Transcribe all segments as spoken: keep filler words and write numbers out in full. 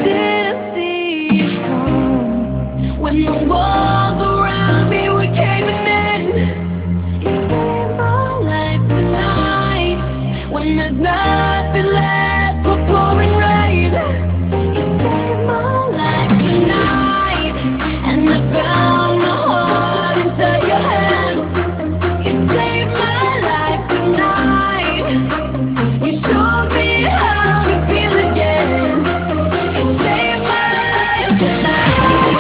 didn't see it come. When the walls around me were caving in, you saved my life tonight. When there's nothing left but pouring rain, you saved my life tonight. And I found my heart inside your hands. You saved my life tonight. You showed me how to feel again. You saved my life tonight.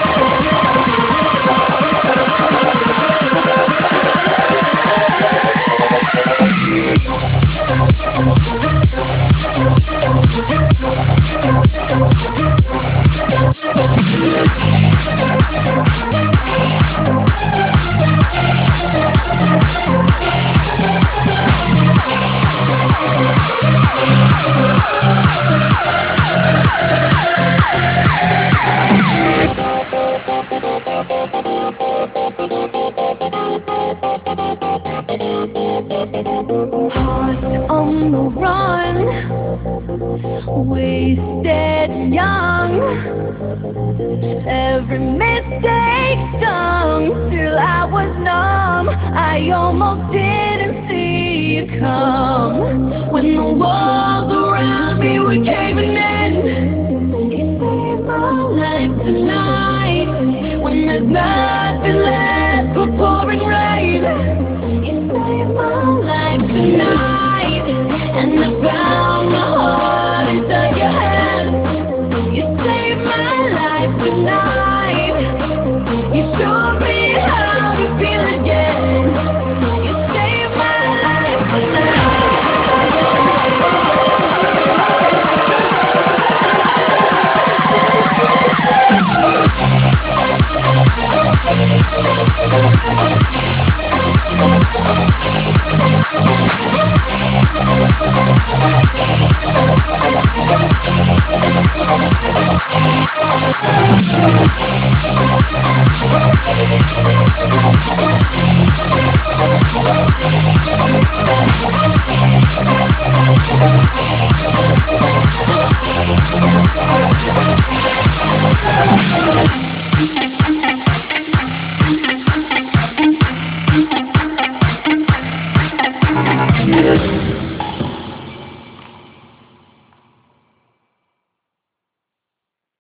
Hearts on the run, wasted young. Every mistake stung till I was numb. I almost didn't see you come. When the walls around me were caving in, you saved my life tonight. When there's nothing left but pouring rain, you saved my life tonight. And I found my heart inside your hands. You saved my life tonight. You showed me how to feel again. You saved my life tonight. We'll be right back.